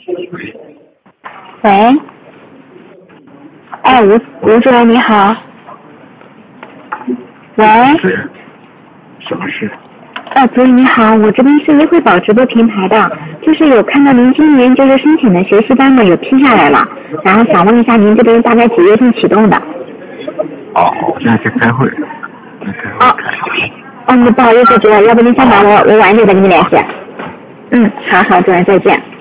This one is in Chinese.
喂，哎，吴主任你好。喂。 什么事？ 主任你好，我这边是微惠宝直播平台的，就是有看到您今年就是申请的学习单呢有批下来了，然后想问一下您这边大概几月份启动的？ 我现在在开会。 那不好意思主任，要不您先忙，我晚一点再跟你联系。好，主任再见。